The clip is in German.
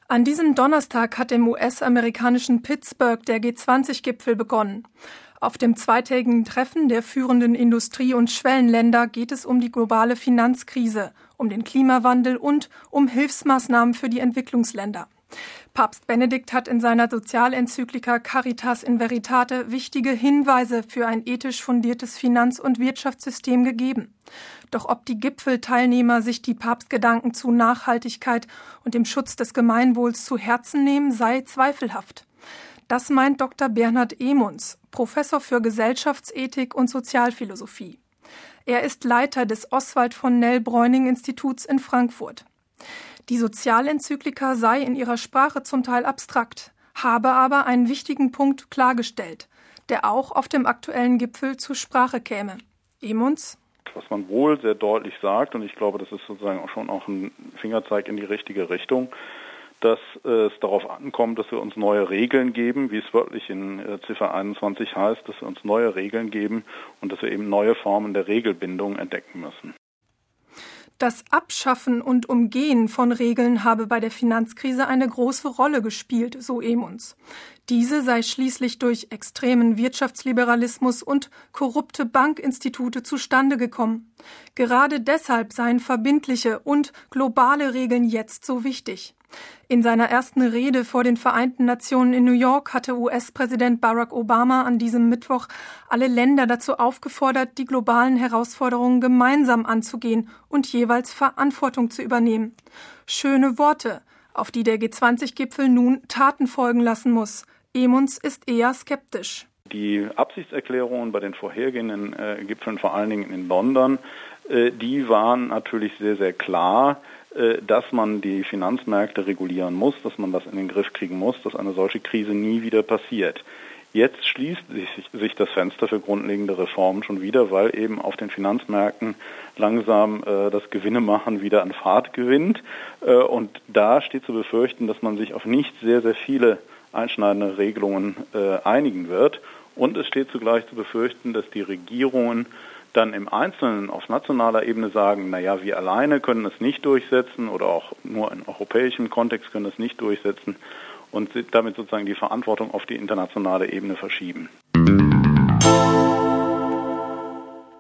An diesem Donnerstag hat im US-amerikanischen Pittsburgh der G20-Gipfel begonnen. Auf dem zweitägigen Treffen der führenden Industrie- und Schwellenländer geht es um die globale Finanzkrise, um den Klimawandel und um Hilfsmaßnahmen für die Entwicklungsländer. Papst Benedikt hat in seiner Sozialenzyklika Caritas in Veritate wichtige Hinweise für ein ethisch fundiertes Finanz- und Wirtschaftssystem gegeben. Doch ob die Gipfelteilnehmer sich die Papstgedanken zu Nachhaltigkeit und dem Schutz des Gemeinwohls zu Herzen nehmen, sei zweifelhaft. Das meint Dr. Bernhard Emunds, Professor für Gesellschaftsethik und Sozialphilosophie. Er ist Leiter des Oswald von Nell-Bräuning-Instituts in Frankfurt. Die Sozialenzyklika sei in ihrer Sprache zum Teil abstrakt, habe aber einen wichtigen Punkt klargestellt, der auch auf dem aktuellen Gipfel zur Sprache käme. Emunds? Was man wohl sehr deutlich sagt, und ich glaube, das ist sozusagen auch ein Fingerzeig in die richtige Richtung, dass es darauf ankommt, dass wir uns neue Regeln geben, wie es wörtlich in Ziffer 21 heißt, dass wir uns neue Regeln geben und dass wir eben neue Formen der Regelbindung entdecken müssen. Das Abschaffen und Umgehen von Regeln habe bei der Finanzkrise eine große Rolle gespielt, so Emunds. Diese sei schließlich durch extremen Wirtschaftsliberalismus und korrupte Bankinstitute zustande gekommen. Gerade deshalb seien verbindliche und globale Regeln jetzt so wichtig. In seiner ersten Rede vor den Vereinten Nationen in New York hatte US-Präsident Barack Obama an diesem Mittwoch alle Länder dazu aufgefordert, die globalen Herausforderungen gemeinsam anzugehen und jeweils Verantwortung zu übernehmen. Schöne Worte, auf die der G20-Gipfel nun Taten folgen lassen muss. Emunds ist eher skeptisch. Die Absichtserklärungen bei den vorhergehenden Gipfeln, vor allen Dingen in London, die waren natürlich sehr, sehr klar, dass man die Finanzmärkte regulieren muss, dass man das in den Griff kriegen muss, dass eine solche Krise nie wieder passiert. Jetzt schließt sich das Fenster für grundlegende Reformen schon wieder, weil eben auf den Finanzmärkten langsam das Gewinnemachen wieder an Fahrt gewinnt. Und da steht zu befürchten, dass man sich auf nicht sehr, sehr viele einschneidende Regelungen einigen wird. Und es steht zugleich zu befürchten, dass die Regierungen dann im Einzelnen auf nationaler Ebene sagen, naja, wir alleine können es nicht durchsetzen oder auch nur in europäischem Kontext können es nicht durchsetzen und damit sozusagen die Verantwortung auf die internationale Ebene verschieben.